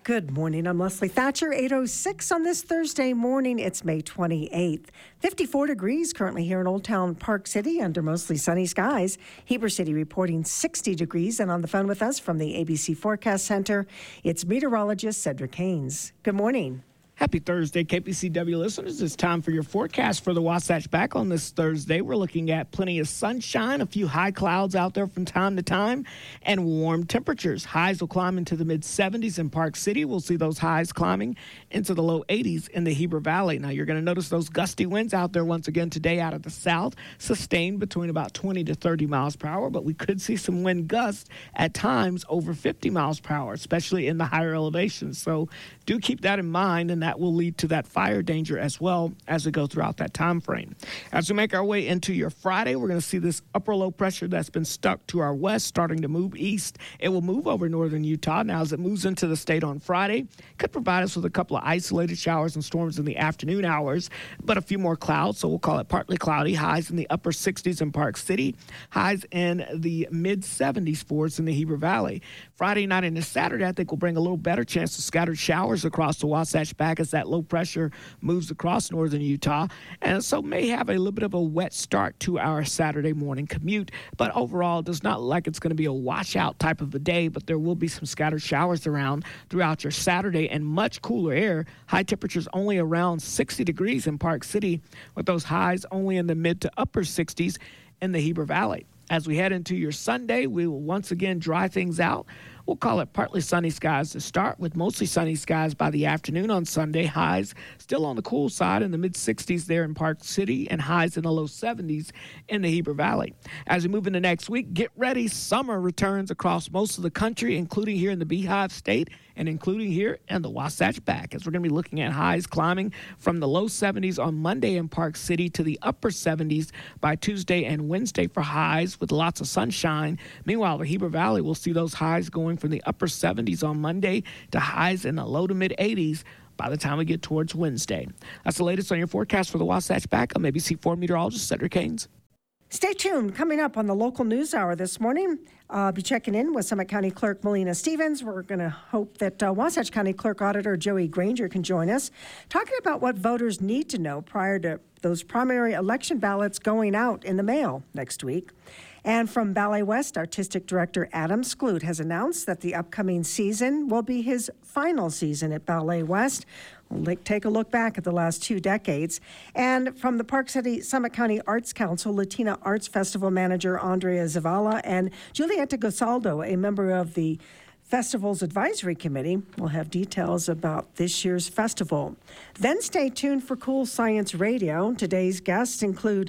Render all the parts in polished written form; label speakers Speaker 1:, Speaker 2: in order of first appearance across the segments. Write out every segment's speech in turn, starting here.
Speaker 1: Good morning. I'm Leslie Thatcher. 8:06 on this Thursday morning. It's May 28th. 54 degrees currently here in Old Town Park City under mostly sunny skies. Heber City reporting 60 degrees. And on the phone with us from the ABC Forecast Center, it's meteorologist Cedric Haynes. Good morning.
Speaker 2: Happy Thursday, KPCW listeners. It's time for your forecast for the Wasatch Back on this Thursday. We're looking at plenty of sunshine, a few high clouds out there from time to time, and warm temperatures. Highs will climb into the mid-70s in Park City. We'll see those highs climbing into the low 80s in the Heber Valley. Now, you're going to notice those gusty winds out there once again today out of the south, sustained between about 20 to 30 miles per hour, but we could see some wind gusts at times over 50 miles per hour, especially in the higher elevations. So do keep that in mind, and that will lead to that fire danger as well as we go throughout that time frame. As we make our way into your Friday, we're going to see this upper low pressure that's been stuck to our west starting to move east. It will move over northern Utah. Now, as it moves into the state on Friday, could provide us with a couple of isolated showers and storms in the afternoon hours, but a few more clouds, so we'll call it partly cloudy. Highs in the upper 60s in Park City, highs in the mid-70s for us in the Heber Valley. Friday night into Saturday, I think will bring a little better chance of scattered showers across the Wasatch Back as that low pressure moves across northern Utah, and so may have a little bit of a wet start to our Saturday morning commute, but overall it does not look like it's going to be a washout type of a day, but there will be some scattered showers around throughout your Saturday and much cooler air. High temperatures only around 60 degrees in Park City, with those highs only in the mid to upper 60s in the Heber Valley. As we head into your Sunday, we will once again dry things out. We'll call it partly sunny skies to start, with mostly sunny skies by the afternoon on Sunday. Highs still on the cool side in the mid-60s there in Park City, and highs in the low 70s in the Heber Valley. As we move into next week, get ready. Summer returns across most of the country, including here in the Beehive State and including here in the Wasatch Back, as we're going to be looking at highs climbing from the low 70s on Monday in Park City to the upper 70s by Tuesday and Wednesday for highs with lots of sunshine. Meanwhile, the Heber Valley will see those highs going from the upper 70s on Monday to highs in the low to mid 80s by the time we get towards Wednesday. That's the latest on your forecast for the Wasatch Back. I'm ABC4 meteorologist Cedric Haynes.
Speaker 1: Stay tuned. Coming up on the local news hour this morning, I'll be checking in with Summit County Clerk Melina Stevens. We're going to hope that Wasatch County Clerk Auditor Joey Granger can join us, talking about what voters need to know prior to those primary election ballots going out in the mail next week. And from Ballet West, Artistic Director Adam Skloot has announced that the upcoming season will be his final season at Ballet West. We'll take a look back at the last 2 decades. And from the Park City Summit County Arts Council, Latina Arts Festival Manager Andrea Zavala and Julieta Gosaldo, a member of the Festival's Advisory Committee, will have details about this year's festival. Then stay tuned for Cool Science Radio. Today's guests include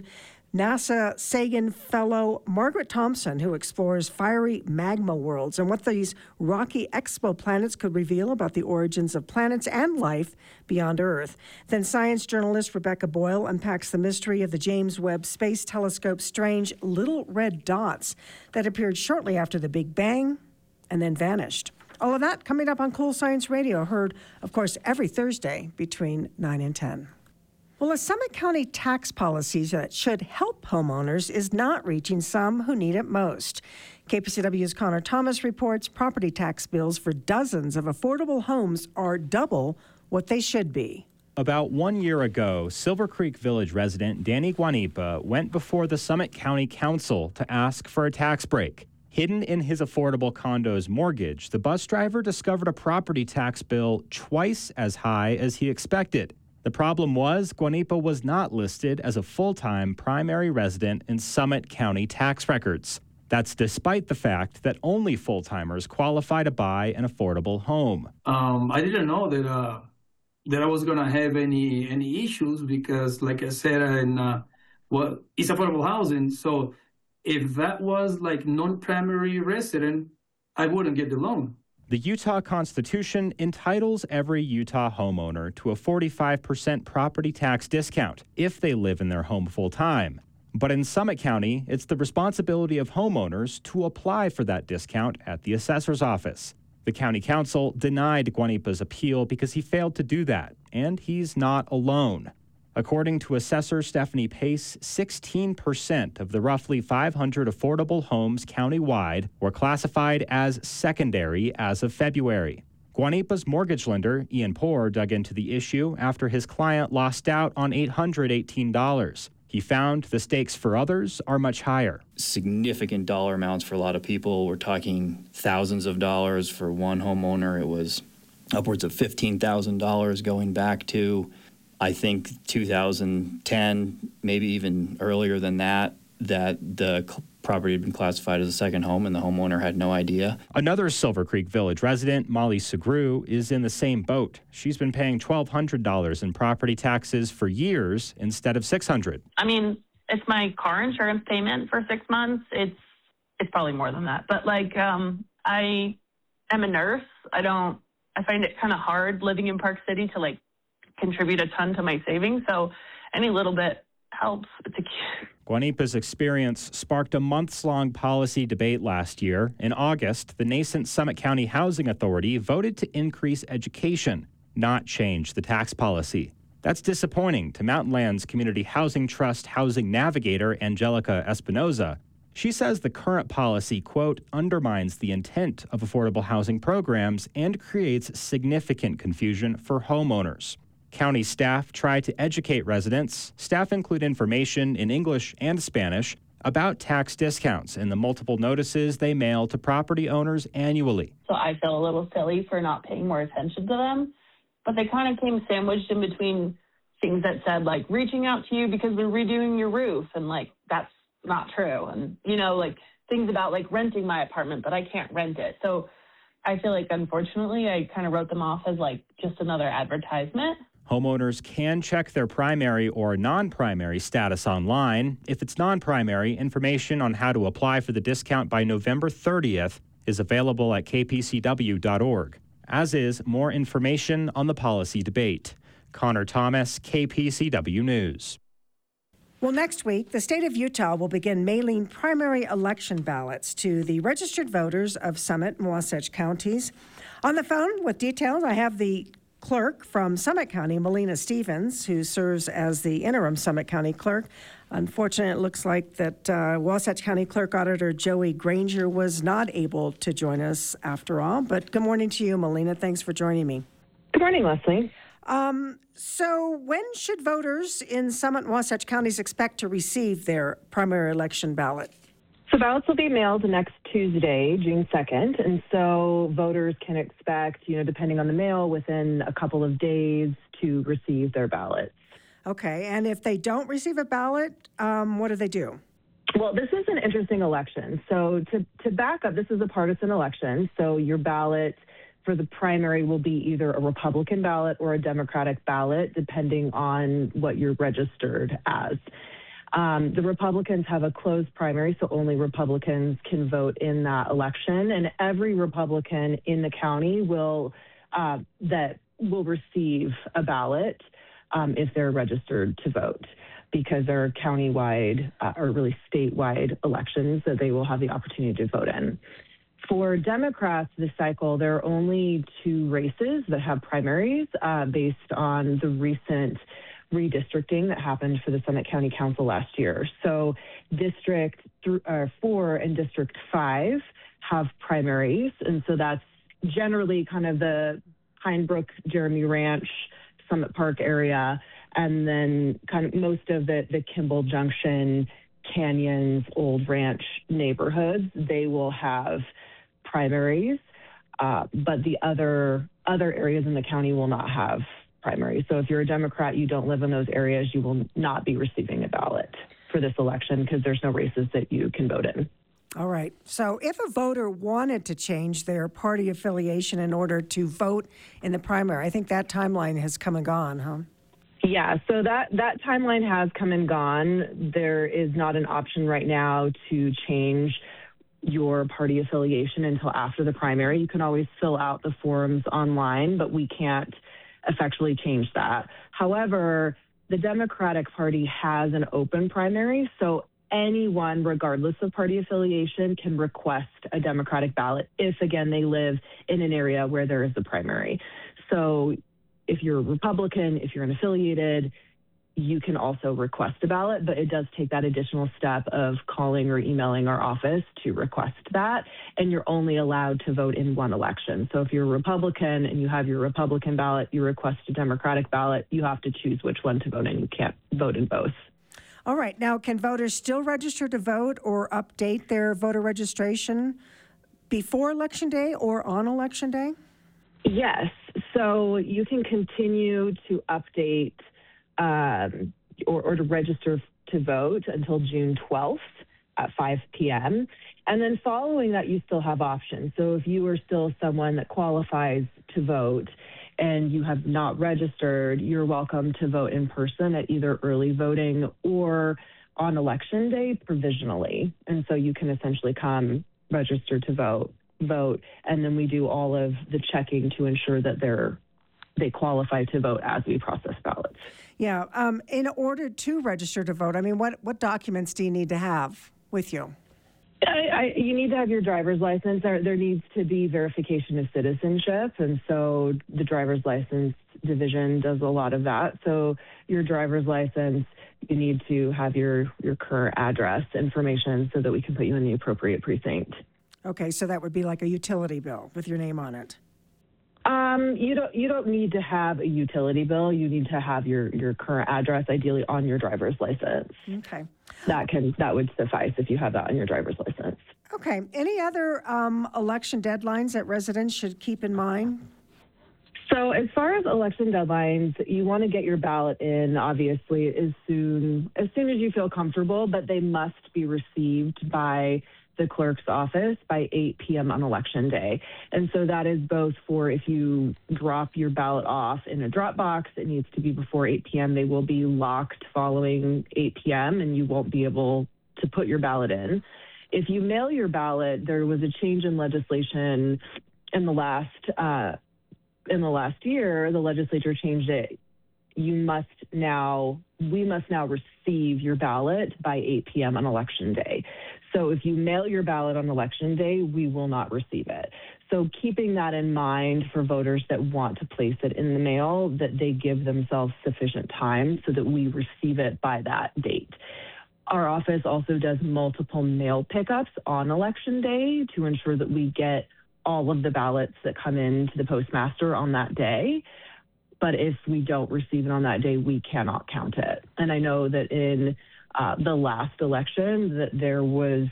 Speaker 1: NASA Sagan Fellow Margaret Thompson, who explores fiery magma worlds and what these rocky exoplanets could reveal about the origins of planets and life beyond Earth. Then science journalist Rebecca Boyle unpacks the mystery of the James Webb Space Telescope's strange little red dots that appeared shortly after the Big Bang and then vanished. All of that coming up on Cool Science Radio, heard, of course, every Thursday between 9 and 10. Well, a Summit County tax policy that should help homeowners is not reaching some who need it most. KPCW's Connor Thomas reports property tax bills for dozens of affordable homes are double what they should be.
Speaker 3: About 1 year ago, Silver Creek Village resident Danny Guanipa went before the Summit County Council to ask for a tax break. Hidden in his affordable condo's mortgage, the bus driver discovered a property tax bill twice as high as he expected. The problem was Guanipa was not listed as a full-time primary resident in Summit County tax records. That's despite the fact that only full-timers qualify to buy an affordable home.
Speaker 4: I didn't know that I was going to have any issues because, like I said, it's affordable housing. So if that was like non-primary resident, I wouldn't get the loan.
Speaker 3: The Utah Constitution entitles every Utah homeowner to a 45% property tax discount if they live in their home full-time. But in Summit County, it's the responsibility of homeowners to apply for that discount at the assessor's office. The county council denied Guanipa's appeal because he failed to do that, and he's not alone. According to assessor Stephanie Pace, 16% of the roughly 500 affordable homes countywide were classified as secondary as of February. Guanipa's mortgage lender, Ian Poor, dug into the issue after his client lost out on $818. He found the stakes for others are much higher.
Speaker 5: Significant dollar amounts for a lot of people. We're talking thousands of dollars for one homeowner. It was upwards of $15,000 going back to, I think, 2010, maybe even earlier than that the property had been classified as a second home and the homeowner had no idea.
Speaker 3: Another Silver Creek Village resident, Molly Segru, is in the same boat. She's been paying $1,200 in property taxes for years instead of $600.
Speaker 6: I mean, it's my car insurance payment for 6 months. It's probably more than that. But I am a nurse. I find it kind of hard living in Park City to contribute a ton to my savings. So any little bit helps.
Speaker 3: Guanipa's experience sparked a months-long policy debate last year. In August, the nascent Summit County Housing Authority voted to increase education, not change the tax policy. That's disappointing to Mountainlands Community Housing Trust housing navigator Angelica Espinoza. She says the current policy, quote, undermines the intent of affordable housing programs and creates significant confusion for homeowners. County staff try to educate residents. Staff include information in English and Spanish about tax discounts in the multiple notices they mail to property owners annually.
Speaker 6: So I feel a little silly for not paying more attention to them. But they kind of came sandwiched in between things that said, reaching out to you because we're redoing your roof. And, that's not true. And, things about, renting my apartment, but I can't rent it. So I feel unfortunately, I kind of wrote them off as, just another advertisement.
Speaker 3: Homeowners can check their primary or non-primary status online. If it's non-primary, information on how to apply for the discount by November 30th is available at kpcw.org, as is more information on the policy debate. Connor Thomas, KPCW News.
Speaker 1: Well, next week, the state of Utah will begin mailing primary election ballots to the registered voters of Summit and Wasatch counties. On the phone with details, I have the clerk from Summit County, Melina Stevens, who serves as the interim Summit County clerk. Unfortunately, it looks like that Wasatch County Clerk Auditor Joey Granger was not able to join us after all. But good morning to you, Melina. Thanks for joining me.
Speaker 7: Good morning, Leslie.
Speaker 1: So when should voters in Summit and Wasatch counties expect to receive their primary election ballot?
Speaker 7: So ballots will be mailed next Tuesday, June 2nd, and so voters can expect, depending on the mail, within a couple of days to receive their ballots.
Speaker 1: Okay, and if they don't receive a ballot, what do they do?
Speaker 7: Well, this is an interesting election. So to back up, this is a partisan election, so your ballot for the primary will be either a Republican ballot or a Democratic ballot, depending on what you're registered as. The Republicans have a closed primary, so only Republicans can vote in that election. And every Republican in the county will receive a ballot if they're registered to vote, because they're countywide or really statewide elections that they will have the opportunity to vote in. For Democrats this cycle, there are only 2 races that have primaries based on the recent redistricting that happened for the Summit County Council last year. So District 4 and District 5 have primaries, and so that's generally kind of the Pine Brook, Jeremy Ranch, Summit Park area, and then kind of most of the Kimball Junction, Canyons, Old Ranch neighborhoods, they will have primaries, but the other areas in the county will not have primaries. So if you're a Democrat, you don't live in those areas, you will not be receiving a ballot for this election because there's no races that you can vote in.
Speaker 1: All right. So if a voter wanted to change their party affiliation in order to vote in the primary, I think that timeline has come and gone, huh?
Speaker 7: Yeah, so that timeline has come and gone. There is not an option right now to change your party affiliation until after the primary. You can always fill out the forms online, but we can't effectually change that. However, the Democratic Party has an open primary, so anyone, regardless of party affiliation, can request a Democratic ballot if, again, they live in an area where there is a primary. So if you're a Republican, if you're unaffiliated, you can also request a ballot, but it does take that additional step of calling or emailing our office to request that. And you're only allowed to vote in one election. So if you're a Republican and you have your Republican ballot, you request a Democratic ballot, you have to choose which one to vote in. You can't vote in both.
Speaker 1: All right. Now, can voters still register to vote or update their voter registration before Election Day or on Election Day?
Speaker 7: Yes. So you can continue to update or to register to vote until June 12th at 5 p.m. And then following that, you still have options. So if you are still someone that qualifies to vote and you have not registered, you're welcome to vote in person at either early voting or on Election Day provisionally. And so you can essentially come register to vote, and then we do all of the checking to ensure that they qualify to vote as we process ballots.
Speaker 1: Yeah. In order to register to vote, I mean, what documents do you need to have with you?
Speaker 7: You need to have your driver's license. There needs to be verification of citizenship, and so the driver's license division does a lot of that. So your driver's license, you need to have your current address information so that we can put you in the appropriate precinct.
Speaker 1: Okay, so that would be like a utility bill with your name on it.
Speaker 7: You don't need to have a utility bill. You need to have your current address, ideally on your driver's license.
Speaker 1: Okay.
Speaker 7: That would suffice if you have that on your driver's license.
Speaker 1: Okay. Any other election deadlines that residents should keep in mind?
Speaker 7: So as far as election deadlines, you want to get your ballot in, obviously, as soon as you feel comfortable, but they must be received by the clerk's office by 8 p.m. on Election Day. And so that is both for if you drop your ballot off in a drop box, it needs to be before 8 p.m. They will be locked following 8 p.m. and you won't be able to put your ballot in. If you mail your ballot, there was a change in legislation in the last year. The legislature changed it. We must now receive your ballot by 8 p.m. on Election Day. So if you mail your ballot on Election Day, we will not receive it. So keeping that in mind for voters that want to place it in the mail, that they give themselves sufficient time so that we receive it by that date. Our office also does multiple mail pickups on Election Day to ensure that we get all of the ballots that come in to the postmaster on that day. But if we don't receive it on that day, we cannot count it. And I know that in the last election that there was,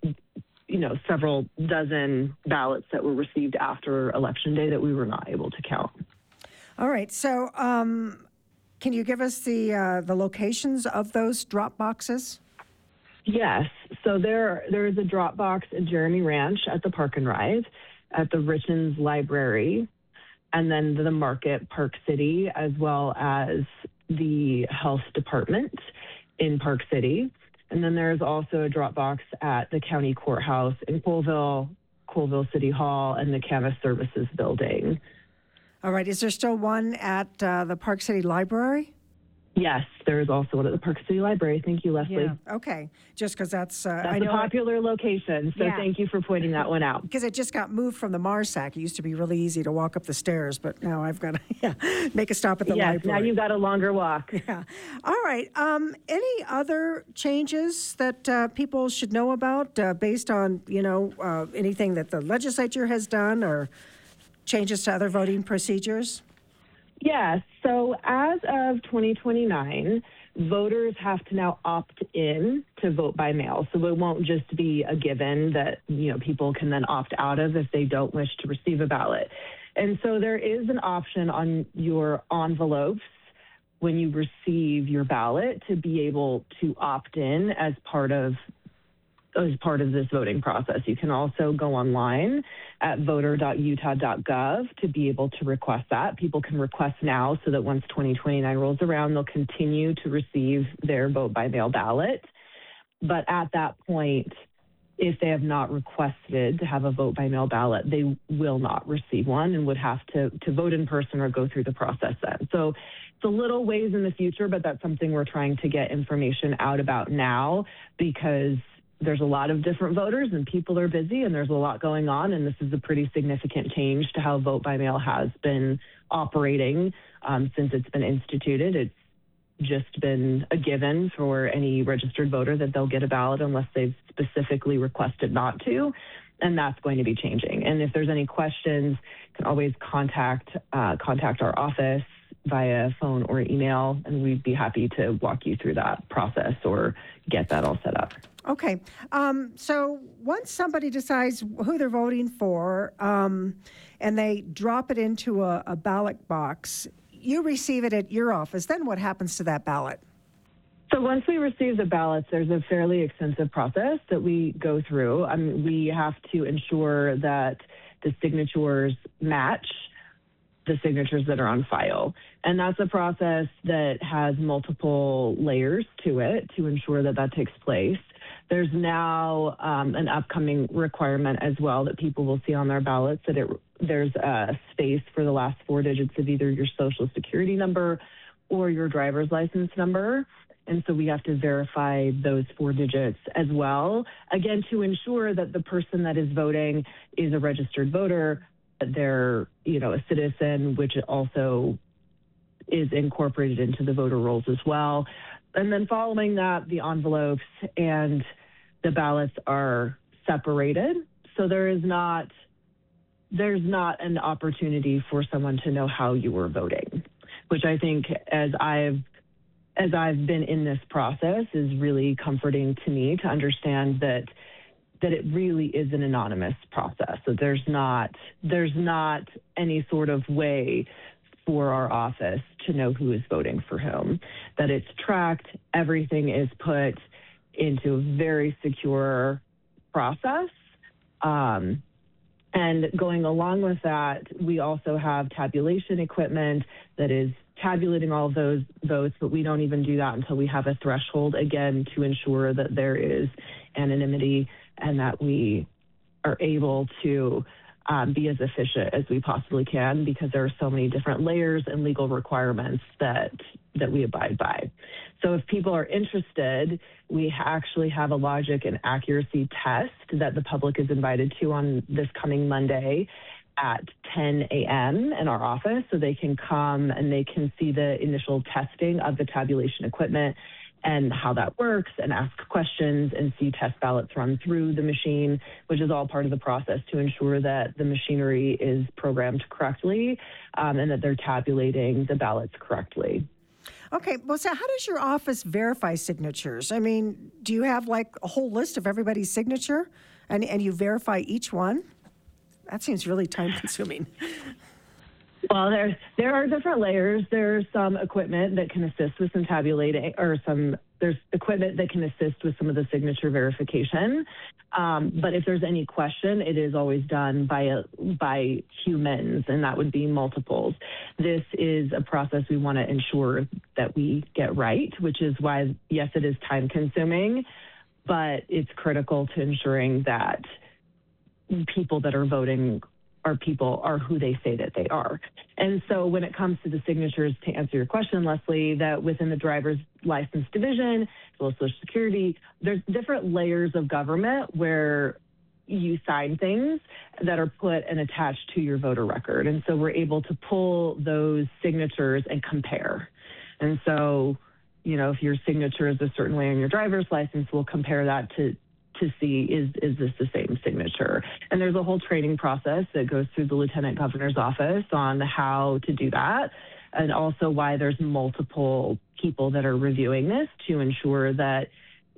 Speaker 7: several dozen ballots that were received after Election Day that we were not able to count.
Speaker 1: All right. So can you give us the locations of those drop boxes?
Speaker 7: Yes. So there is a drop box at Jeremy Ranch at the Park and Ride, at the Richens Library, and then the Market, Park City, as well as the Health Department in Park City. And then there's also a drop box at the County Courthouse in Colville City Hall, and the Canvas Services Building.
Speaker 1: All right. Is there still one at the Park City Library?
Speaker 7: Yes, there is also one at the Park City Library. Thank you, Leslie.
Speaker 1: Yeah. Okay. Just because that's
Speaker 7: a popular location, so Thank you for pointing that one out.
Speaker 1: Because it just got moved from the Marsac. It used to be really easy to walk up the stairs, but now I've got to make a stop at the library.
Speaker 7: Yes, now you've got a longer walk.
Speaker 1: Yeah. All right. Any other changes that people should know about based on, anything that the legislature has done or changes to other voting procedures?
Speaker 7: Yes. So as of 2029, voters have to now opt in to vote by mail. So it won't just be a given that, people can then opt out of if they don't wish to receive a ballot. And so there is an option on your envelopes when you receive your ballot to be able to opt in as part of this voting process. You can also go online at voter.utah.gov to be able to request that. People can request now so that once 2029 rolls around, they'll continue to receive their vote by mail ballot. But at that point, if they have not requested to have a vote by mail ballot, they will not receive one and would have to vote in person or go through the process then. So it's a little ways in the future, but that's something we're trying to get information out about now, because there's a lot of different voters and people are busy and there's a lot going on. And this is a pretty significant change to how vote by mail has been operating since it's been instituted. just been a given for any registered voter that they'll get a ballot unless they've specifically requested not to. And that's going to be changing. And if there's any questions, you can always contact our office via phone or email, and we'd be happy to walk you through that process or get that all set up.
Speaker 1: Okay. So once somebody decides who they're voting for and they drop it into a ballot box, you receive it at your office. Then what happens to that ballot?
Speaker 7: So once we receive the ballots, there's a fairly extensive process that we go through. We have to ensure that the signatures match the signatures that are on file. And that's a process that has multiple layers to it to ensure that that takes place. There's now an upcoming requirement as well that people will see on their ballots that there's a space for the last 4 digits of either your social security number or your driver's license number. And so we have to verify those 4 digits as well, again, to ensure that the person that is voting is a registered voter, that they're, a citizen, which also is incorporated into the voter rolls as well. And then following that, the envelopes and the ballots are separated. So there's not an opportunity for someone to know how you were voting, which I think as I've been in this process is really comforting to me to understand that it really is an anonymous process. So there's not any sort of way for our office to know who is voting for whom, that it's tracked, everything is put into a very secure process. And going along with that, we also have tabulation equipment that is tabulating all of those votes, but we don't even do that until we have a threshold, again, to ensure that there is anonymity and that we are able to be as efficient as we possibly can, because there are so many different layers and legal requirements that we abide by. So if people are interested, we actually have a logic and accuracy test that the public is invited to on this coming Monday at 10 a.m. in our office, so they can come and they can see the initial testing of the tabulation equipment and how that works, and ask questions and see test ballots run through the machine, which is all part of the process to ensure that the machinery is programmed correctly and that they're tabulating the ballots correctly.
Speaker 1: Okay, well, so how does your office verify signatures? I mean, do you have like a whole list of everybody's signature and you verify each one? That seems really time consuming.
Speaker 7: Well, there are different layers. There's some equipment that can assist with some tabulating, there's equipment that can assist with some of the signature verification. But if there's any question, it is always done by humans, and that would be multiples. This is a process we want to ensure that we get right, which is why, yes, it is time consuming, but it's critical to ensuring that people that are voting are who they say that they are. And so when it comes to the signatures, to answer your question, Leslie, that within the driver's license division, as well as Social Security, there's different layers of government where you sign things that are put and attached to your voter record. And so we're able to pull those signatures and compare. And so, if your signature is a certain way on your driver's license, we'll compare that to see is this the same signature. And there's a whole training process that goes through the Lieutenant Governor's office on how to do that, and also why there's multiple people that are reviewing this to ensure that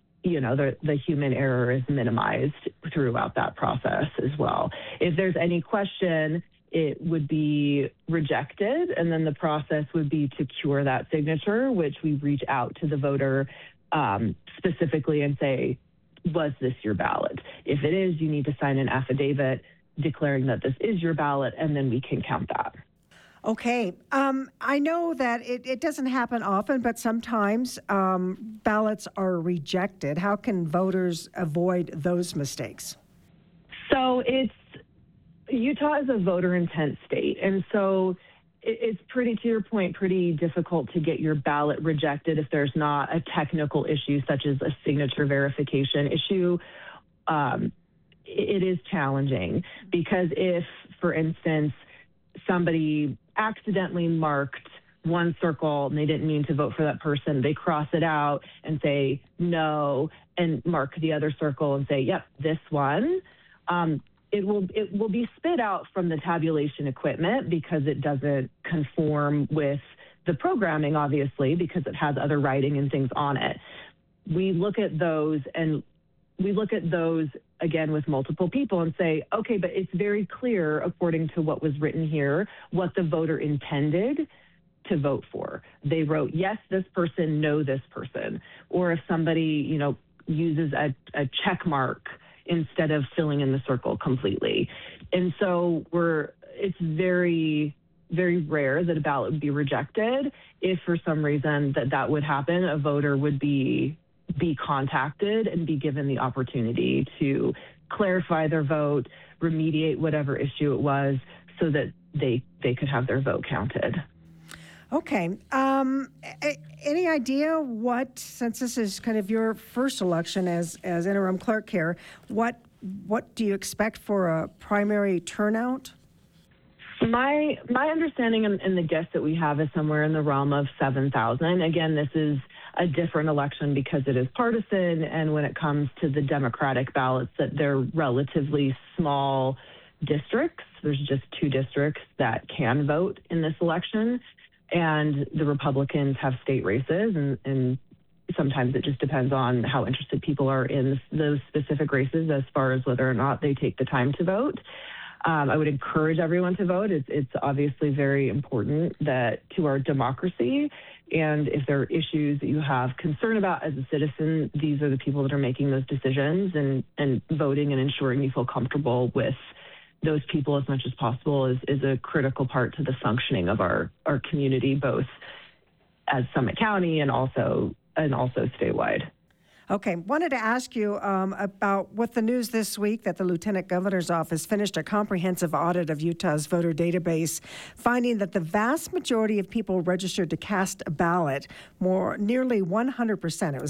Speaker 7: the human error is minimized throughout that process as well. If there's any question, it would be rejected, and then the process would be to cure that signature, which we reach out to the voter specifically and say, was this your ballot? If it is, you need to sign an affidavit declaring that this is your ballot, and then we can count that.
Speaker 1: Okay. I know that it doesn't happen often, but sometimes ballots are rejected. How can voters avoid those mistakes?
Speaker 7: So Utah is a voter intent state, and so it's pretty, to your point, pretty difficult to get your ballot rejected if there's not a technical issue such as a signature verification issue. It is challenging because if, for instance, somebody accidentally marked one circle and they didn't mean to vote for that person, they cross it out and say no and mark the other circle and say, yep, this one. It will be spit out from the tabulation equipment because it doesn't conform with the programming, obviously, because it has other writing and things on it. We look at those again with multiple people and say, okay, but it's very clear according to what was written here, what the voter intended to vote for. They wrote, yes, this person, no, this person. Or if somebody, uses a check mark instead of filling in the circle completely. And so it's very, very rare that a ballot would be rejected. If for some reason that would happen, a voter would be contacted and be given the opportunity to clarify their vote, remediate whatever issue it was so that they could have their vote counted.
Speaker 1: Okay. Any idea since this is kind of your first election as interim clerk here, what do you expect for a primary turnout?
Speaker 7: My understanding and the guess that we have is somewhere in the realm of 7,000. Again, this is a different election because it is partisan, and when it comes to the Democratic ballots, that they're relatively small districts. There's just 2 districts that can vote in this election, and the Republicans have state races, and sometimes it just depends on how interested people are in those specific races as far as whether or not they take the time to vote. I would encourage everyone to vote. It's obviously very important to our democracy. And if there are issues that you have concern about as a citizen, these are the people that are making those decisions, and voting and ensuring you feel comfortable with those people as much as possible is a critical part to the functioning of our community, both as Summit County and also statewide.
Speaker 1: Okay, wanted to ask you about with the news this week that the Lieutenant Governor's office finished a comprehensive audit of Utah's voter database, finding that the vast majority of people registered to cast a ballot, nearly 100%, it was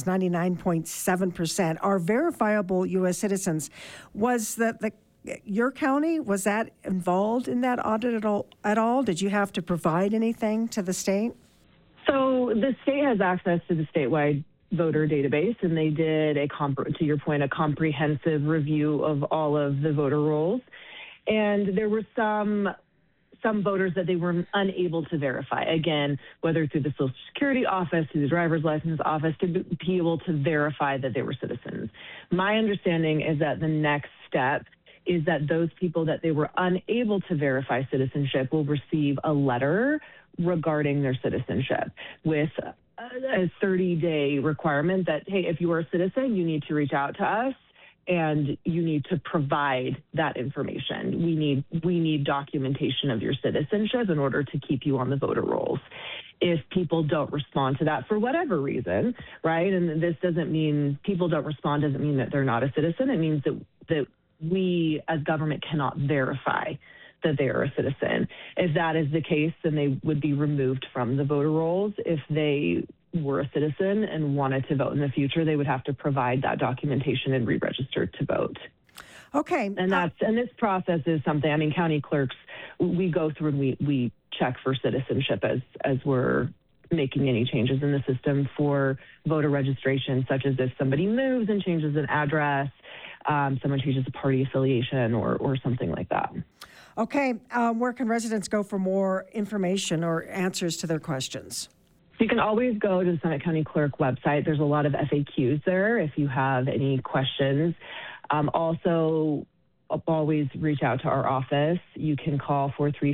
Speaker 1: 99.7%, are verifiable U.S. citizens. Was that your county, was that involved in that audit at all? Did you have to provide anything to the state?
Speaker 7: So the state has access to the statewide voter database, and they did to your point, a comprehensive review of all of the voter rolls. And there were some voters that they were unable to verify, again, whether through the Social Security office, through the driver's license office, to be able to verify that they were citizens. My understanding is that the next step is that those people that they were unable to verify citizenship will receive a letter regarding their citizenship with a 30-day requirement that, hey, if you are a citizen, you need to reach out to us and you need to provide that information. We need documentation of your citizenship in order to keep you on the voter rolls. If people don't respond to that for whatever reason, right? And this doesn't mean people don't respond doesn't mean that they're not a citizen. It means that we as government cannot verify that they are a citizen. If that is the case, then they would be removed from the voter rolls. If they were a citizen and wanted to vote in the future, they would have to provide that documentation and re-register to vote.
Speaker 1: Okay.
Speaker 7: And this process is something, I mean, county clerks, we go through and we check for citizenship as we're making any changes in the system for voter registration, such as if somebody moves and changes an address, someone changes a party affiliation or something like that.
Speaker 1: Okay, where can residents go for more information or answers to their questions?
Speaker 7: You can always go to the Summit County Clerk website. There's a lot of FAQs there if you have any questions. Also, always reach out to our office. You can call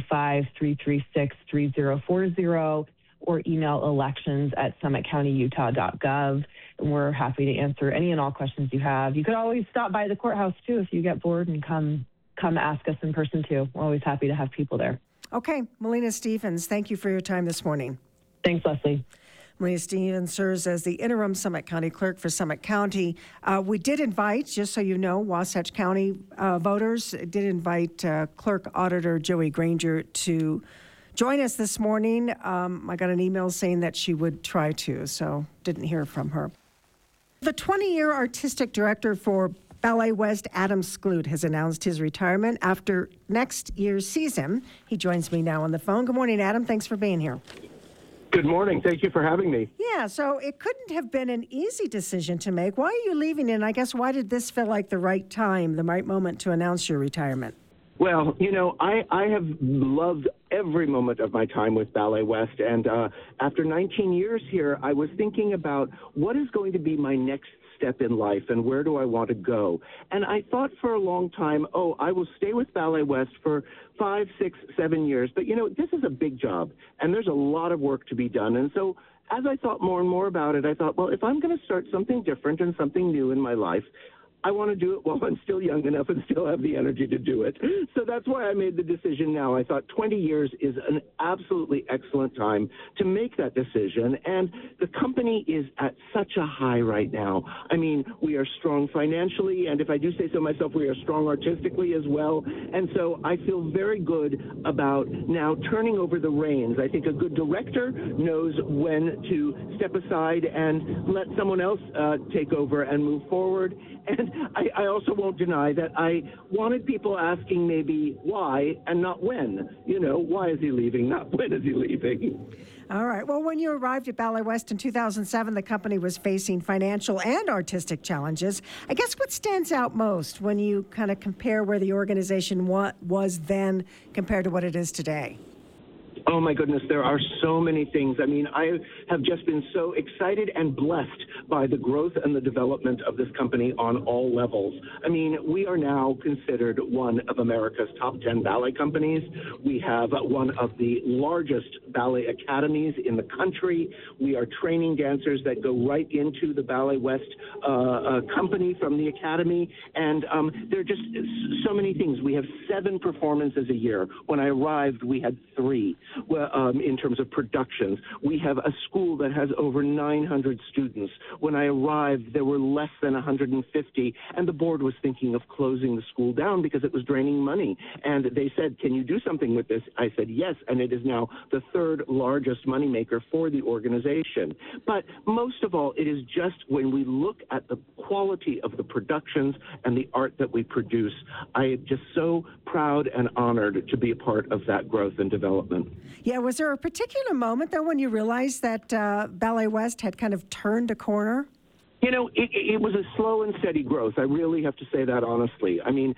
Speaker 7: 435-336-3040 or email elections@summitcountyutah.gov. And we're happy to answer any and all questions you have. You could always stop by the courthouse, too, if you get bored and come ask us in person, too. We're always happy to have people there.
Speaker 1: Okay, Melina Stephens, thank you for your time this morning.
Speaker 7: Thanks, Leslie.
Speaker 1: Melina Stephens serves as the interim Summit County Clerk for Summit County. We did invite, just so you know, Wasatch County voters did invite Clerk Auditor Joey Granger to join us this morning. I got an email saying that she would try to, so didn't hear from her. The 20-year artistic director for Ballet West, Adam Skloot, has announced his retirement after next year's season. He joins me now on the phone. Good morning, Adam. Thanks for being here.
Speaker 8: Good morning. Thank you for having me.
Speaker 1: Yeah, so it couldn't have been an easy decision to make. Why are you leaving? And I guess why did this feel like the right time, the right moment to announce your retirement?
Speaker 8: Well, I have loved every moment of my time with Ballet West. And after 19 years here, I was thinking about what is going to be my next step in life and where do I want to go? And I thought for a long time, I will stay with Ballet West for 5, 6, 7 years. But, this is a big job and there's a lot of work to be done. And so as I thought more and more about it, I thought, well, if I'm going to start something different and something new in my life, I want to do it while I'm still young enough and still have the energy to do it. So that's why I made the decision now. I thought 20 years is an absolutely excellent time to make that decision. And the company is at such a high right now. I mean, we are strong financially, and if I do say so myself, we are strong artistically as well. And so I feel very good about now turning over the reins. I think a good director knows when to step aside and let someone else take over and move forward. And I also won't deny that I wanted people asking maybe why and not when. Why is he leaving, not when is he leaving?
Speaker 1: All right. Well, when you arrived at Ballet West in 2007, the company was facing financial and artistic challenges. I guess what stands out most when you kind of compare where the organization was then compared to what it is today?
Speaker 8: Oh, my goodness, there are so many things. I mean, I have just been so excited and blessed by the growth and the development of this company on all levels. I mean, we are now considered one of America's top 10 ballet companies. We have one of the largest ballet academies in the country. We are training dancers that go right into the Ballet West company from the academy. And there are just so many things. We have 7 performances a year. When I arrived, we had 3. In terms of productions. We have a school that has over 900 students. When I arrived, there were less than 150, and the board was thinking of closing the school down because it was draining money. And they said, can you do something with this? I said, yes, and it is now the 3rd largest moneymaker for the organization. But most of all, it is just when we look at the quality of the productions and the art that we produce, I am just so proud and honored to be a part of that growth and development.
Speaker 1: Yeah, was there a particular moment, though, when you realized that Ballet West had kind of turned a corner?
Speaker 8: It was a slow and steady growth. I really have to say that honestly. I mean,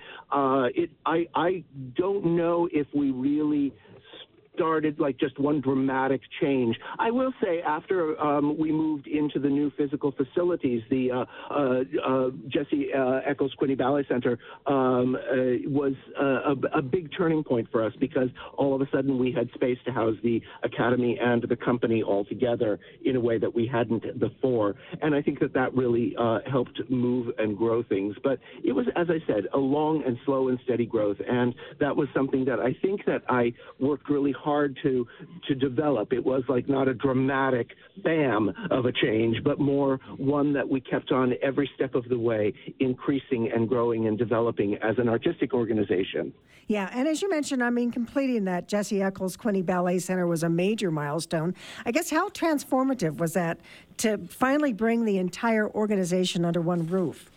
Speaker 8: I don't know if we really started like just one dramatic change. I will say after we moved into the new physical facilities, the Jesse Eccles Quinney Ballet Center was a big turning point for us because all of a sudden we had space to house the academy and the company all together in a way that we hadn't before. And I think that really helped move and grow things. But it was, as I said, a long and slow and steady growth. And that was something that I think that I worked really hard to develop. It was like not a dramatic bam of a change, but more one that we kept on every step of the way, increasing and growing and developing as an artistic organization.
Speaker 1: Yeah, and as you mentioned, I mean, completing that Jesse Eccles Quinney Ballet Center was a major milestone. I guess how transformative was that to finally bring the entire organization under one roof?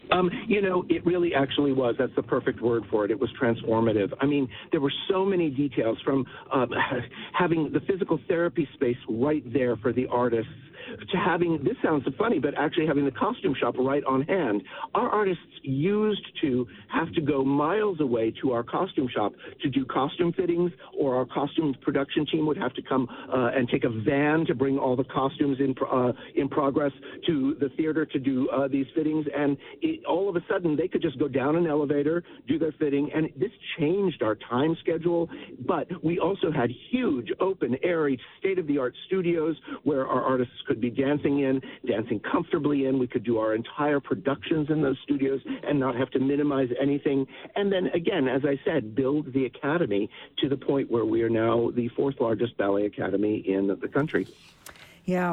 Speaker 8: It really actually was. That's the perfect word for it. It was transformative. I mean, there were so many details from having the physical therapy space right there for the artists to having, this sounds funny, but actually having the costume shop right on hand. Our artists used to have to go miles away to our costume shop to do costume fittings, or our costume production team would have to come and take a van to bring all the costumes in progress to the theater to do these fittings. And all of a sudden, they could just go down an elevator, do their fitting, and this changed our time schedule. But we also had huge, open, airy, state-of-the-art studios where our artists could be dancing comfortably in. We could do our entire productions in those studios and not have to minimize anything. And then again, as I said, build the academy to the point where we are now the 4th largest ballet academy in the country.
Speaker 1: Yeah.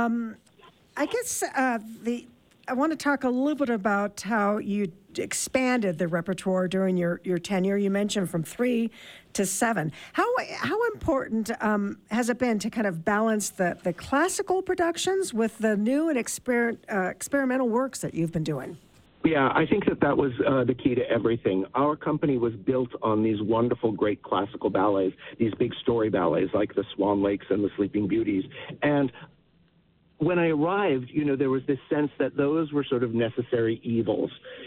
Speaker 1: I guess I want to talk a little bit about how you expanded the repertoire during your tenure. You mentioned from 3 to 7. How important has it been to kind of balance the classical productions with the new and experimental works that you've been doing?
Speaker 8: Yeah, I think that was the key to everything. Our company was built on these wonderful, great classical ballets, these big story ballets like the Swan Lakes and the Sleeping Beauties. And when I arrived, there was this sense that those were sort of necessary evils,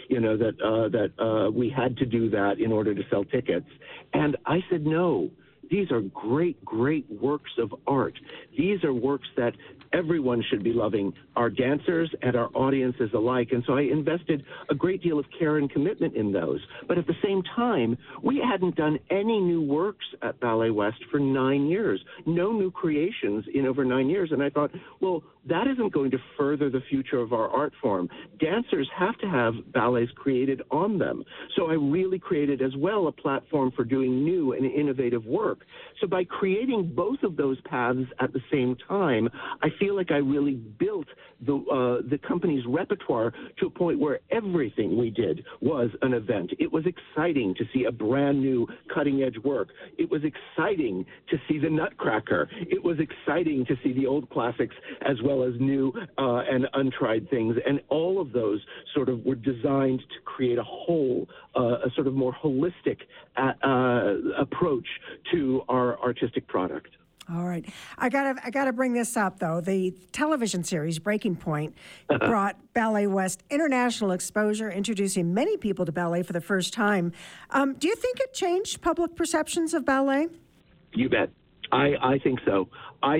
Speaker 8: that we had to do that in order to sell tickets. And I said, no, these are great, great works of art. These are works that everyone should be loving, our dancers and our audiences alike. And so I invested a great deal of care and commitment in those. But at the same time, we hadn't done any new works at Ballet West for 9 years, no new creations in over 9 years. And I thought, well, that isn't going to further the future of our art form. Dancers have to have ballets created on them. So I really created as well a platform for doing new and innovative work. So by creating both of those paths at the same time, I feel like I really built the company's repertoire to a point where everything we did was an event. It was exciting to see a brand new cutting edge work. It was exciting to see the Nutcracker. It was exciting to see the old classics as well as new and untried things. And all of those sort of were designed to create a whole, a sort of more holistic approach to our artistic product.
Speaker 1: All right. I gotta bring this up, though. The television series Breaking Point brought Ballet West international exposure, introducing many people to ballet for the first time. Do you think it changed public perceptions of ballet?
Speaker 8: You bet. I think so. I'm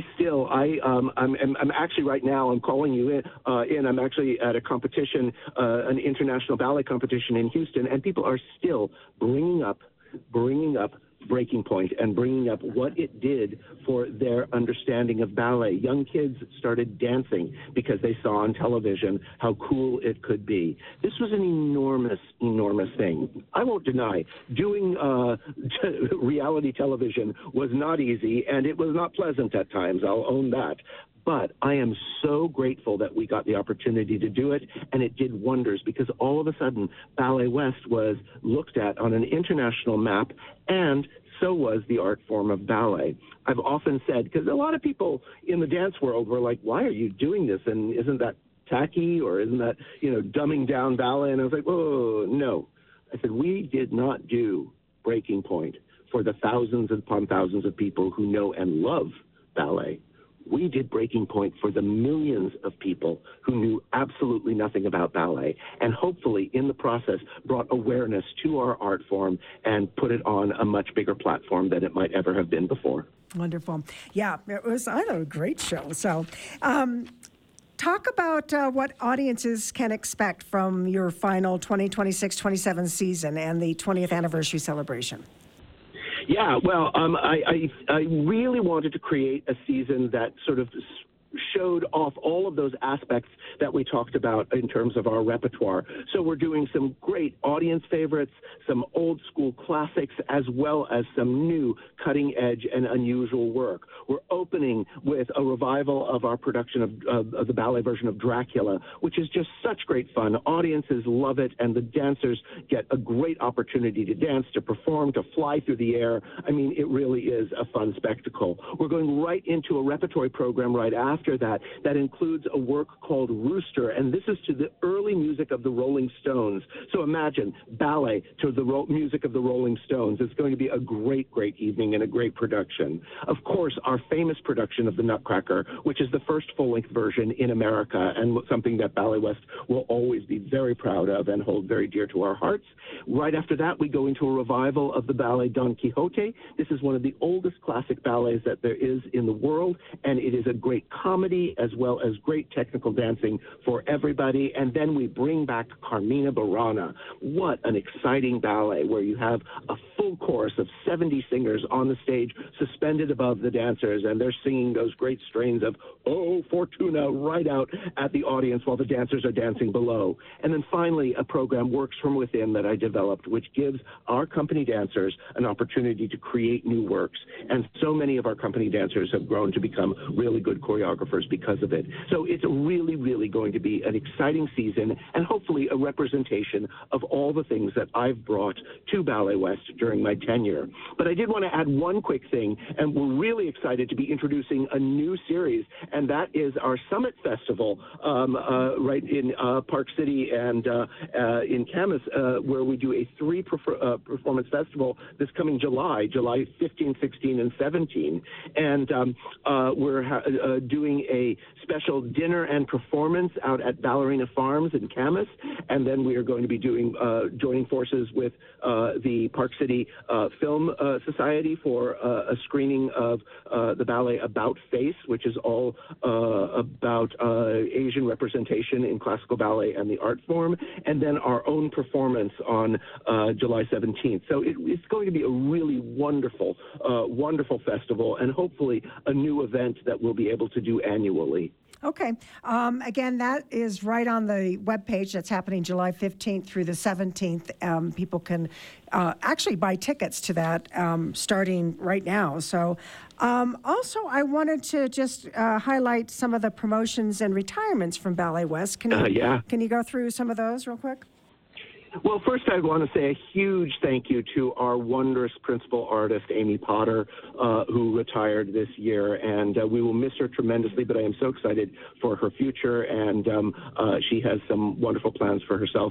Speaker 8: actually right now, I'm calling you in. I'm actually at a competition, an international ballet competition in Houston, and people are still bringing up Breaking Point and bringing up what it did for their understanding of ballet. Young kids started dancing because they saw on television how cool it could be. This was an enormous, enormous thing. I won't deny, doing reality television was not easy, and it was not pleasant at times. I'll own that. But I am so grateful that we got the opportunity to do it, and it did wonders because all of a sudden Ballet West was looked at on an international map, and so was the art form of ballet. I've often said, because a lot of people in the dance world were like, why are you doing this? And isn't that tacky, or isn't that, dumbing down ballet? And I was like, oh, no. I said, we did not do Breaking Point for the thousands upon thousands of people who know and love ballet. We did Breaking Point for the millions of people who knew absolutely nothing about ballet, and hopefully in the process brought awareness to our art form and put it on a much bigger platform than it might ever have been before.
Speaker 1: Wonderful. Yeah, it was, I thought, a great show. So talk about what audiences can expect from your final 2026-27 season and the 20th anniversary celebration.
Speaker 8: Yeah, well, I really wanted to create a season that sort of showed off all of those aspects that we talked about in terms of our repertoire. So we're doing some great audience favorites, some old school classics, as well as some new cutting edge and unusual work. We're opening with a revival of our production of the ballet version of Dracula, which is just such great fun. Audiences love it, and the dancers get a great opportunity to dance, to perform, to fly through the air. I mean, it really is a fun spectacle. We're going right into a repertory program right after that includes a work called Rooster, and this is to the early music of the Rolling Stones. So imagine ballet to the music of the Rolling Stones. It's going to be a great, great evening and a great production. Of course, our famous production of the Nutcracker, which is the first full-length version in America, and something that Ballet West will always be very proud of and hold very dear to our hearts. Right after that, we go into a revival of the ballet Don Quixote. This is one of the oldest classic ballets that there is in the world, and it is a great comedy as well as great technical dancing for everybody. And then we bring back Carmina Burana. What an exciting ballet where you have a full chorus of 70 singers on the stage suspended above the dancers, and they're singing those great strains of Oh Fortuna right out at the audience while the dancers are dancing below. And then finally, a program, Works from Within, that I developed, which gives our company dancers an opportunity to create new works. And so many of our company dancers have grown to become really good choreographers because of it. So it's really, really going to be an exciting season and hopefully a representation of all the things that I've brought to Ballet West during my tenure. But I did want to add one quick thing, and we're really excited to be introducing a new series, and that is our Summit Festival right in Park City and in Camas, where we do a three-performance festival this coming July 15, 16, and 17. And we're doing a special dinner and performance out at Ballerina Farms in Camas, and then we are going to be doing joining forces with the Park City Film Society for a screening of the ballet About Face, which is all about Asian representation in classical ballet and the art form, and then our own performance on July 17th. So it's going to be a really wonderful, wonderful festival, and hopefully a new event that we'll be able to do annually.
Speaker 1: Okay. Again, that is right on the webpage. That's happening July 15th through the 17th. People can actually buy tickets to that starting right now. So also, I wanted to just highlight some of the promotions and retirements from Ballet West. Can you go through some of those real quick?
Speaker 8: Well, first I want to say a huge thank you to our wondrous principal artist, Amy Potter, who retired this year, and we will miss her tremendously, but I am so excited for her future, and she has some wonderful plans for herself,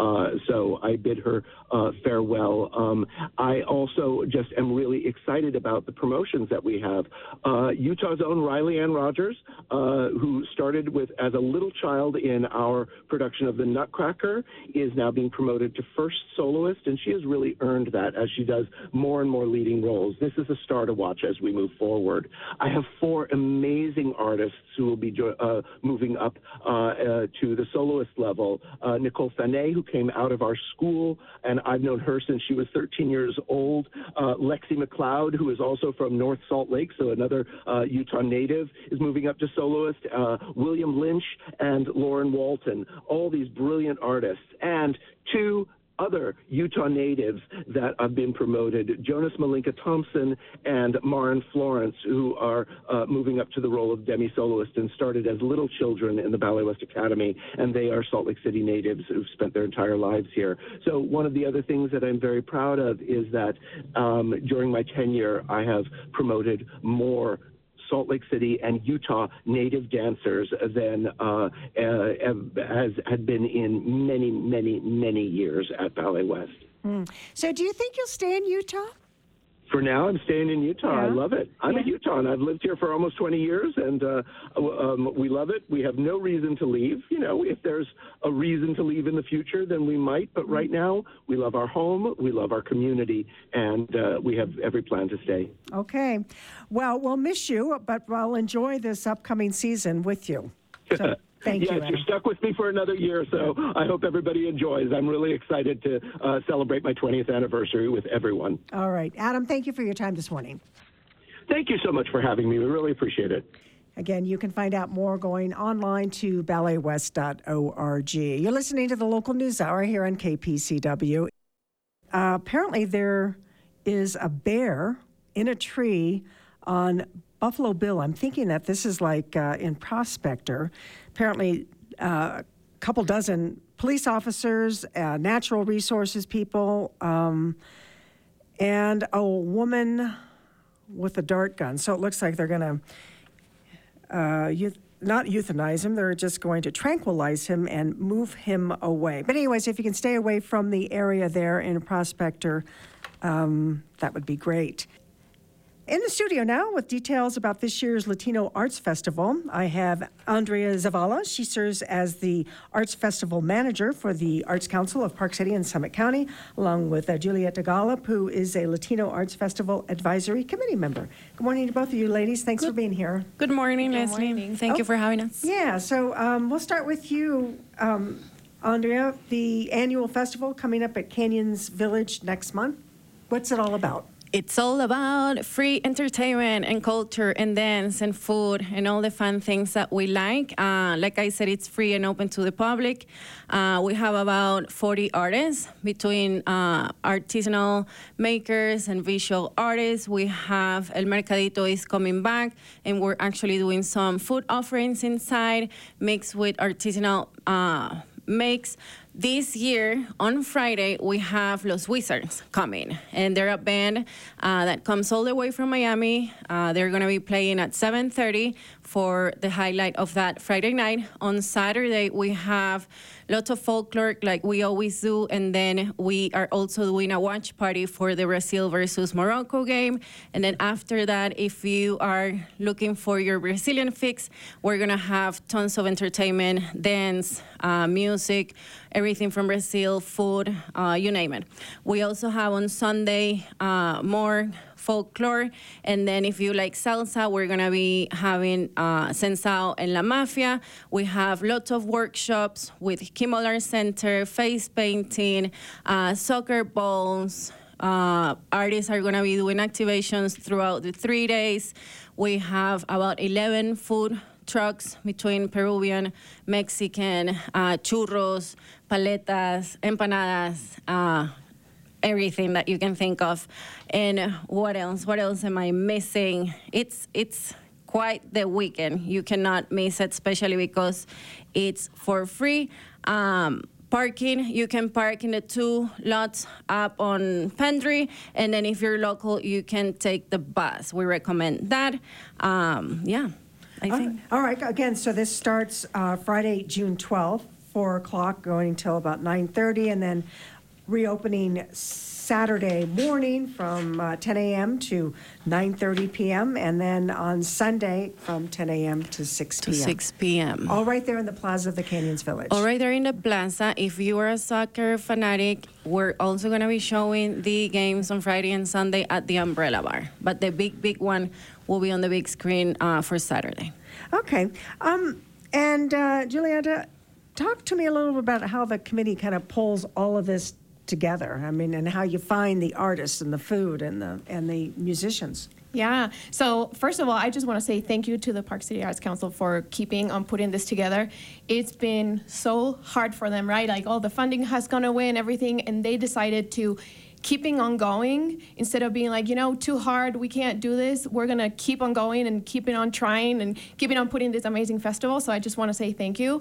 Speaker 8: so I bid her farewell. I also just am really excited about the promotions that we have. Utah's own Riley Ann Rogers, who started as a little child in our production of The Nutcracker, is now being promoted to first soloist, and she has really earned that as she does more and more leading roles. This is a star to watch as we move forward. I have 4 amazing artists who will be moving up to the soloist level. Nicole Fanet, who came out of our school, and I've known her since she was 13 years old. Lexi McLeod, who is also from North Salt Lake, so another Utah native, is moving up to soloist. William Lynch and Lauren Walton, all these brilliant artists. And 2 other Utah natives that have been promoted, Jonas Malinka Thompson and Marin Florence, who are moving up to the role of demi-soloist and started as little children in the Ballet West Academy, and they are Salt Lake City natives who've spent their entire lives here. So one of the other things that I'm very proud of is that during my tenure, I have promoted more Salt Lake City and Utah native dancers than had been in many, many, many years at Ballet West.
Speaker 1: So do you think you'll stay in Utah?
Speaker 8: For now, I'm staying in Utah.
Speaker 1: Yeah.
Speaker 8: I love it. I'm a Utahn. I've lived here for almost 20 years, and we love it. We have no reason to leave. You know, if there's a reason to leave in the future, then we might. But right now, we love our home, we love our community, and we have every plan to stay.
Speaker 1: Okay. Well, we'll miss you, but we'll enjoy this upcoming season with you. So thank you, Adam.
Speaker 8: You're stuck with me for another year, so I hope everybody enjoys. I'm really excited to celebrate my 20th anniversary with everyone.
Speaker 1: All right. Adam, thank you for your time this morning.
Speaker 8: Thank you so much for having me. We really appreciate it.
Speaker 1: Again, you can find out more going online to balletwest.org. You're listening to the Local News Hour here on KPCW. Apparently, there is a bear in a tree on Buffalo Bill. I'm thinking that this is like in Prospector. Apparently, a couple dozen police officers, natural resources people, and a woman with a dart gun. So it looks like they're going to not euthanize him. They're just going to tranquilize him and move him away. But anyways, if you can stay away from the area there in Prospector, that would be great. In the studio now with details about this year's Latino Arts Festival, I have Andrea Zavala. She serves as the Arts Festival Manager for the Arts Council of Park City and Summit County, along with Juliet Gallup, who is a Latino Arts Festival Advisory Committee member. Good morning to both of you ladies. Thanks for being here.
Speaker 9: Good morning, Leslie. Thank you for having us.
Speaker 1: Yeah, so we'll start with you, Andrea. The annual festival coming up at Canyons Village next month. What's it all about?
Speaker 9: It's all about free entertainment and culture and dance and food and all the fun things that we like. Like I said, it's free and open to the public. We have about 40 artists between artisanal makers and visual artists. We have El Mercadito is coming back, and we're actually doing some food offerings inside mixed with artisanal makes. This year, on Friday, we have Los Wizards coming, and they're a band that comes all the way from Miami. They're going to be playing at 7:30 for the highlight of that Friday night. On Saturday, we have lots of folklore like we always do, and then we are also doing a watch party for the Brazil versus Morocco game. And then after that, if you are looking for your Brazilian fix, we're going to have tons of entertainment, dance, music, everything from Brazil, food, you name it. We also have on Sunday more folklore, and then if you like salsa, we're gonna be having Sensao and La Mafia. We have lots of workshops with Kimolar Center, face painting, soccer balls. Artists are gonna be doing activations throughout the 3 days. We have about 11 food trucks between Peruvian, Mexican, churros, paletas, empanadas, everything that you can think of. And what else? What else am I missing? It's quite the weekend. You cannot miss it, especially because it's for free. Parking, you can park in the 2 lots up on Pendry, and then if you're local, you can take the bus. We recommend that. I think.
Speaker 1: All right. Again, so this starts Friday, June 12th, 4 o'clock, going until about 9:30, and then reopening Saturday morning from 10 a.m. to 9:30 p.m., and then on Sunday from 10 a.m. to 6 p.m.
Speaker 9: 6 p.m.
Speaker 1: All right there in the plaza of the Canyons Village.
Speaker 9: All right there in the plaza. If you are a soccer fanatic, we're also going to be showing the games on Friday and Sunday at the Umbrella Bar. But the big one will be on the big screen for Saturday.
Speaker 1: Okay. And Julieta, talk to me a little bit about how the committee kind of pulls all of this together. I mean, and how you find the artists and the food and the musicians.
Speaker 10: Yeah. So first of all, I just want to say thank you to the Park City Arts Council for keeping on putting this together. It's been so hard for them, right? Like all the funding has gone away and everything, and they decided to keeping on going instead of being like, too hard, we can't do this. We're going to keep on going and keeping on trying and keeping on putting this amazing festival. So I just want to say thank you.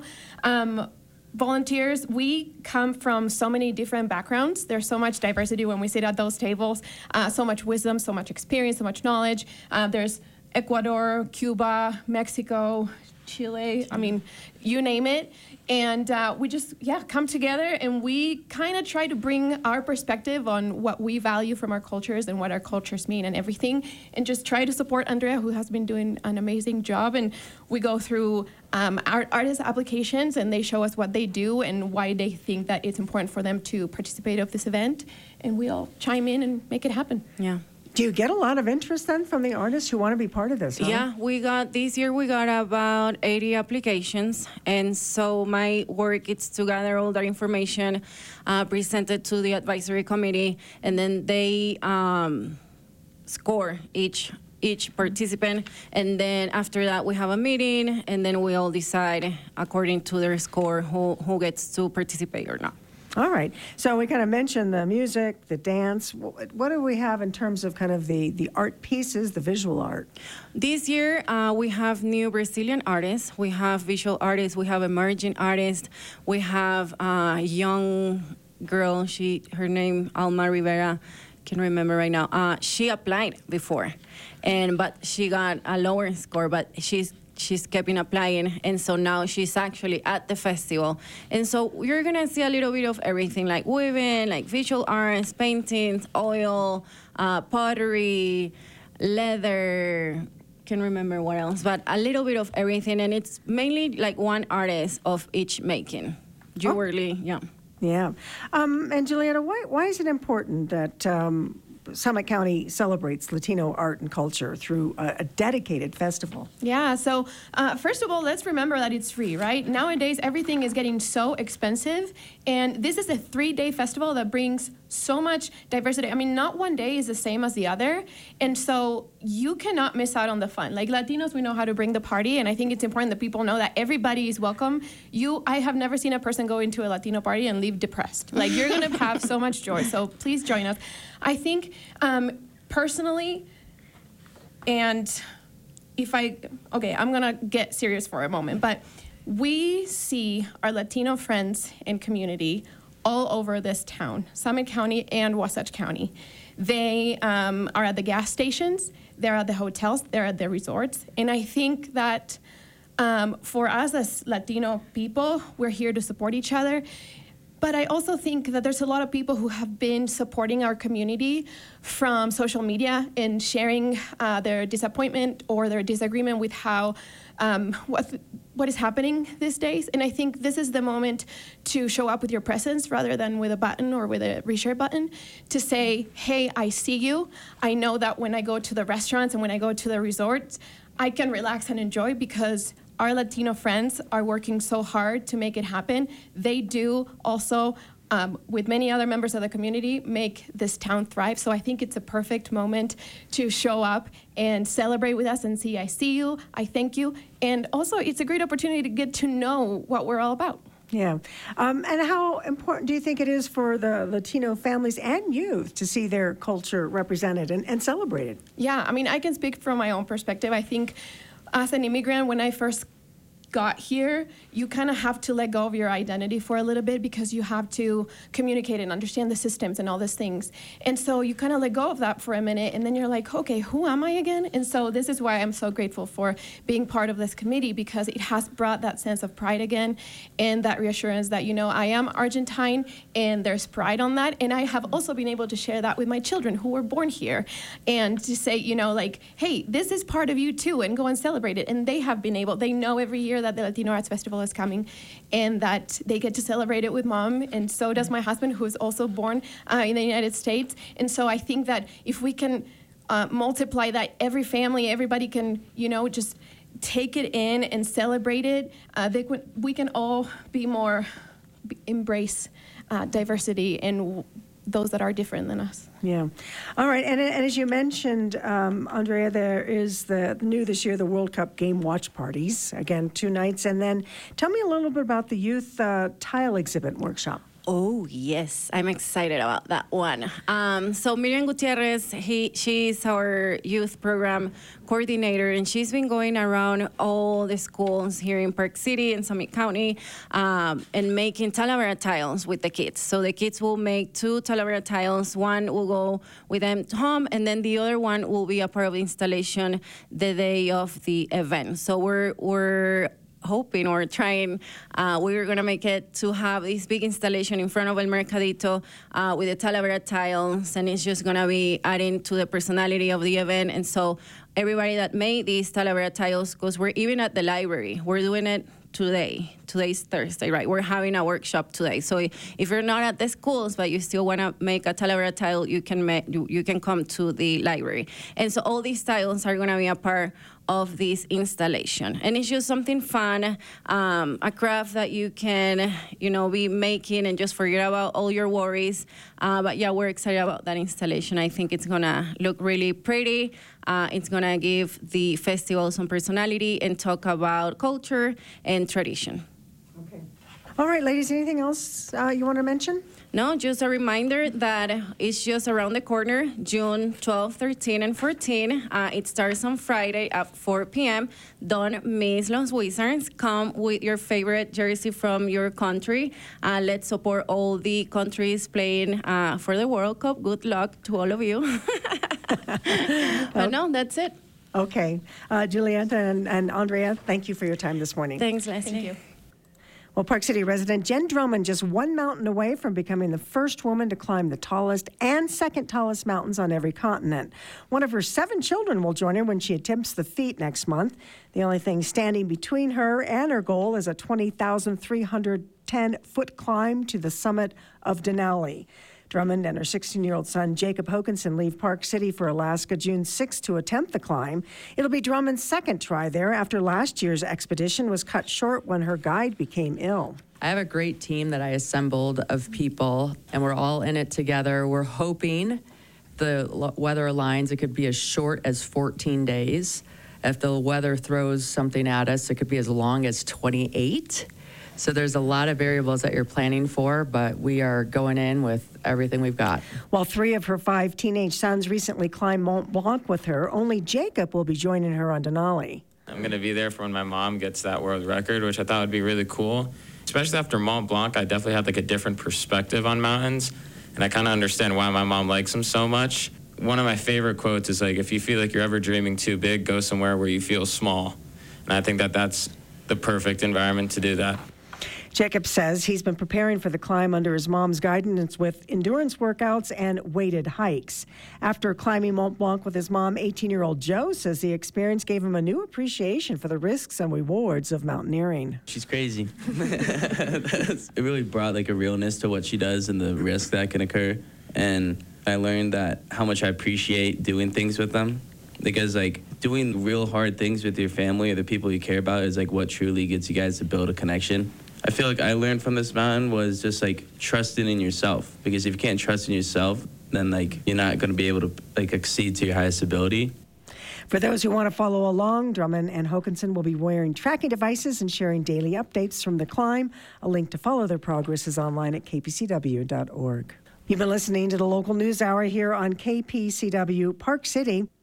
Speaker 10: Volunteers, we come from so many different backgrounds. There's so much diversity when we sit at those tables, so much wisdom, so much experience, so much knowledge. There's Ecuador, Cuba, Mexico, Chile, I mean, you name it. And we just, come together and we kind of try to bring our perspective on what we value from our cultures and what our cultures mean and everything, and just try to support Andrea, who has been doing an amazing job. And we go through our artist applications, and they show us what they do and why they think that it's important for them to participate of this event. And we all chime in and make it happen.
Speaker 9: Yeah.
Speaker 1: Do you get a lot of interest then from the artists who want to be part of this? Huh?
Speaker 9: Yeah, this year we got about 80 applications, and so my work is to gather all that information, present it to the advisory committee, and then they score each participant, and then after that we have a meeting, and then we all decide according to their score who gets to participate or not.
Speaker 1: All right. So we kind of mentioned the music, the dance. What do we have in terms of kind of the art pieces, the visual art?
Speaker 9: This year, we have new Brazilian artists. We have visual artists. We have emerging artists. We have a young girl. Her name, Alma Rivera. Can't remember right now. She applied before, but she got a lower score. But she's keeping applying, and so now she's actually at the festival. And so you're gonna see a little bit of everything, like weaving, like visual arts, paintings, oil, pottery, leather, can't remember what else, but a little bit of everything. And it's mainly like one artist of each making. Jewelry, yeah.
Speaker 1: Yeah. And Julieta, why is it important that Summit County celebrates Latino art and culture through a dedicated festival?
Speaker 10: Yeah, so first of all, let's remember that it's free, right? Nowadays, everything is getting so expensive, and this is a 3-day festival that brings so much diversity. I mean, not one day is the same as the other. And so you cannot miss out on the fun. Like Latinos, we know how to bring the party. And I think it's important that people know that everybody is welcome. I have never seen a person go into a Latino party and leave depressed. Like, you're going to have so much joy. So please join us. I think personally, and I'm going to get serious for a moment, but we see our Latino friends and community all over this town, Summit County and Wasatch County. They are at the gas stations, they're at the hotels, they're at the resorts. And I think that for us as Latino people, we're here to support each other. But I also think that there's a lot of people who have been supporting our community from social media and sharing their disappointment or their disagreement with how what is happening these days. And I think this is the moment to show up with your presence rather than with a button or with a reshare button, to say, hey, I see you. I know that when I go to the restaurants and when I go to the resorts, I can relax and enjoy because our Latino friends are working so hard to make it happen. They do also, with many other members of the community, make this town thrive. So I think it's a perfect moment to show up and celebrate with us and see, I see you, I thank you. And also, it's a great opportunity to get to know what we're all about.
Speaker 1: Yeah. And how important do you think it is for the Latino families and youth to see their culture represented and celebrated?
Speaker 10: Yeah, I mean, I can speak from my own perspective. I think as an immigrant, when I first got here, you kind of have to let go of your identity for a little bit because you have to communicate and understand the systems and all these things. And so you kind of let go of that for a minute, and then you're like, okay, who am I again? And so this is why I'm so grateful for being part of this committee, because it has brought that sense of pride again and that reassurance that, you know, I am Argentine and there's pride on that. And I have also been able to share that with my children who were born here and to say, you know, like, hey, this is part of you too, and go and celebrate it. And they have been able, they know every year that the Latino Arts Festival is coming and that they get to celebrate it with mom, and so does my husband, who is also born in the United States. And so I think that if we can multiply that, every family, everybody can, you know, just take it in and celebrate it, we can all be more, embrace diversity and those that are different than us.
Speaker 1: Yeah. All right. And as you mentioned, Andrea, there is the new this year, the World Cup game watch parties. Again, 2 nights. And then tell me a little bit about the youth tile exhibit workshop.
Speaker 9: Oh, yes. I'm excited about that one. So Miriam Gutierrez, she's our youth program coordinator, and she's been going around all the schools here in Park City and Summit County and making Talavera tiles with the kids. So the kids will make 2 Talavera tiles. One will go with them home, and then the other one will be a part of the installation the day of the event. So we're hoping or trying, we're going to make it to have this big installation in front of El Mercadito with the Talavera tiles, and it's just going to be adding to the personality of the event. And so everybody that made these Talavera tiles, because we're even at the library, we're doing it today. Today's Thursday, right? We're having a workshop today. So if you're not at the schools, but you still want to make a Talavera tile, you can come to the library. And so all these tiles are going to be a part of this installation. And it's just something fun, a craft that you can, you know, be making and just forget about all your worries. But yeah, we're excited about that installation. I think it's gonna look really pretty. It's gonna give the festival some personality and talk about culture and tradition.
Speaker 1: Okay. All right, ladies, anything else you want to mention?
Speaker 9: No, just a reminder that it's just around the corner, June 12, 13, and 14. It starts on Friday at 4 p.m. Don't miss Los Wizards. Come with your favorite jersey from your country. Let's support all the countries playing for the World Cup. Good luck to all of you. But no, that's it.
Speaker 1: Okay. Julieta and Andrea, thank you for your time this morning.
Speaker 9: Thanks, Leslie.
Speaker 10: Thank you.
Speaker 1: Well, Park City resident Jen Drummond just 1 mountain away from becoming the first woman to climb the tallest and second tallest mountains on every continent. One of her 7 children will join her when she attempts the feat next month. The only thing standing between her and her goal is a 20,310-foot climb to the summit of Denali. Drummond and her 16-year-old son, Jacob Hokanson, leave Park City for Alaska June 6th to attempt the climb. It'll be Drummond's second try there after last year's expedition was cut short when her guide became ill.
Speaker 11: I have a great team that I assembled of people, and we're all in it together. We're hoping the weather aligns. It could be as short as 14 days. If the weather throws something at us, it could be as long as 28. So there's a lot of variables that you're planning for, but we are going in with everything we've got.
Speaker 1: While 3 of her 5 teenage sons recently climbed Mont Blanc with her, only Jacob will be joining her on Denali.
Speaker 12: I'm going to be there for when my mom gets that world record, which I thought would be really cool. Especially after Mont Blanc, I definitely had like a different perspective on mountains, and I kind of understand why my mom likes them so much. One of my favorite quotes is like, if you feel like you're ever dreaming too big, go somewhere where you feel small. And I think that that's the perfect environment to do that.
Speaker 1: Jacob says he's been preparing for the climb under his mom's guidance with endurance workouts and weighted hikes. After climbing Mont Blanc with his mom, 18-year-old Joe says the experience gave him a new appreciation for the risks and rewards of mountaineering.
Speaker 13: She's crazy. It really brought like a realness to what she does and the risk that can occur. And I learned that how much I appreciate doing things with them. Because like doing real hard things with your family or the people you care about is like what truly gets you guys to build a connection. I feel like I learned from this mountain was just like trusting in yourself, because if you can't trust in yourself, then like you're not going to be able to like exceed to your highest ability.
Speaker 1: For those who want to follow along, Drummond and Hokanson will be wearing tracking devices and sharing daily updates from the climb. A link to follow their progress is online at kpcw.org. You've been listening to the Local News Hour here on KPCW Park City.